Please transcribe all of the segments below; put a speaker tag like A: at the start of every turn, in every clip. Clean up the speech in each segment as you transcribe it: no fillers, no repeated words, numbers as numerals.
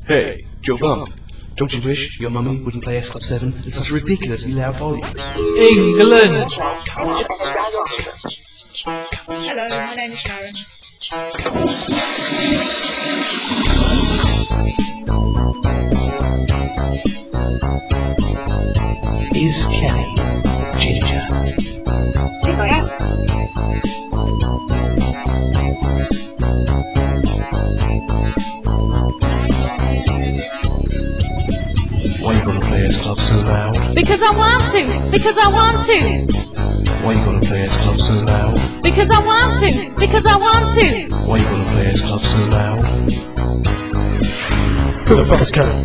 A: Hey, Joe Bump, don't you wish your mummy wouldn't play S Club 7 at such a ridiculously loud volume?
B: England!
C: Hello, my name is Karen.
A: Is Kelly ginger?
C: Yes, I am.
A: Why you gonna play S Club so loud?
D: Because I want to! Because I want to!
A: Why you gonna play S Club so loud?
D: Because I want to! Because I want to!
A: Why you gonna play S Club so loud?
B: Who the fuck is Kelly?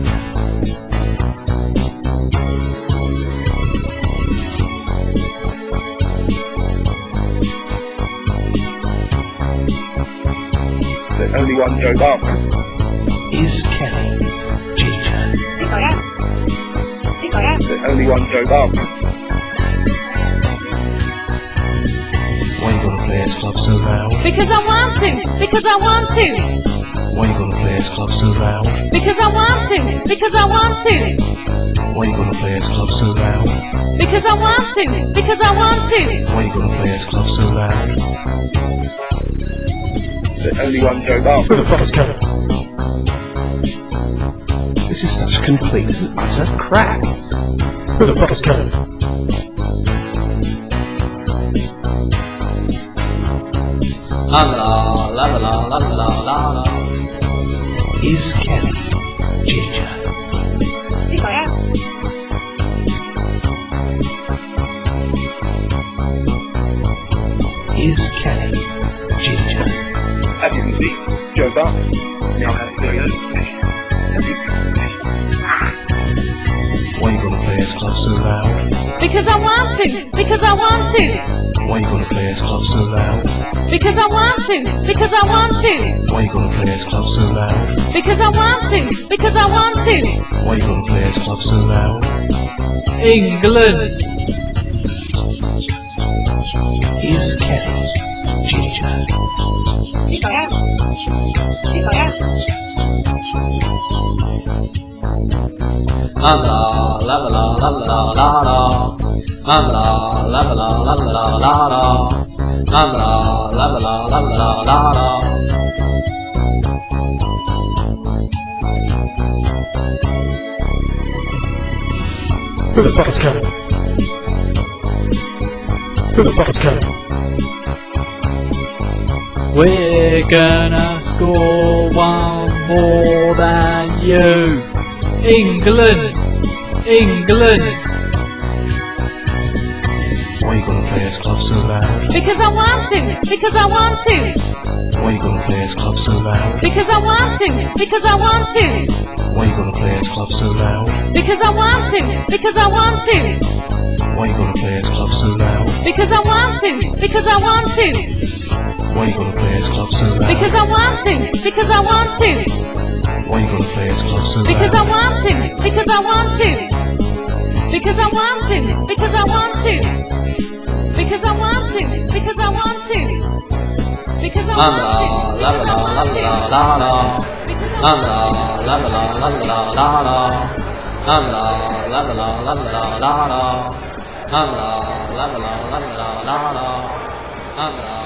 E: There's only one Joe Bump.
A: Is Kelly ginger?
C: Yes, I am. Yes, I am.
E: There's only one Joe Bump.
A: Why you gonna play S Club so loud?
D: Because I want to! Because I want to!
A: Why you gonna play S Club so loud?
D: Because I want to! Because I want to!
A: Why you gonna play S Club so loud?
D: Because I want to! Because I want to!
A: Why you gonna play S Club so loud?
E: There's only one Joe Bump.
B: Who the fuck is Kelly?
A: This is such complete and utter crap.
B: Who the fuck is Kelly? La la la la la la la la.
A: Is Kelly ginger?
C: Yes, I am.
A: Is Kelly ginger?
E: As you can see, Joe Bump now has his own position. As you can see.
A: Why you gonna play S Club so loud?
D: Because I want to! Because I want to!
A: Why you gonna play S Club so loud?
D: Because I want to! Because I want to!
A: Why you gonna play S Club so loud?
D: Because I want to! Because I want to!
A: Why you gonna play S Club so loud?
B: England!
A: Is Kelly ginger?
C: Yes, I am. Yes, I am.
B: La la la la la la la la. La la la la la la la la. La la la la la la la la. Who the fuck is Kelly? Who the fuck is Kelly? We're gonna score one more than you. England! England!
A: Why you gonna play S Club so loud?
D: Because I want to! Because I want to!
A: Why you gonna play S Club so loud?
D: Because I want to! Because I want to!
A: Why you gonna play S Club so loud?
D: Because I want to! Because I want to!
A: Why you gonna play S Club so loud?
D: Because I want to! Because I want to!
A: Why you gonna play S Club so loud?
D: Because I want to! Because I want to!
A: Why you gonna play S Club so loud?
D: Because I want to! Because I want to! Because I want to! Because I want to! Because I want to! Because I want to! Because I
B: La
D: want to!
B: la la la la la la. La la la la la la la la. La la la la la la la la. La la la la la la la la. La la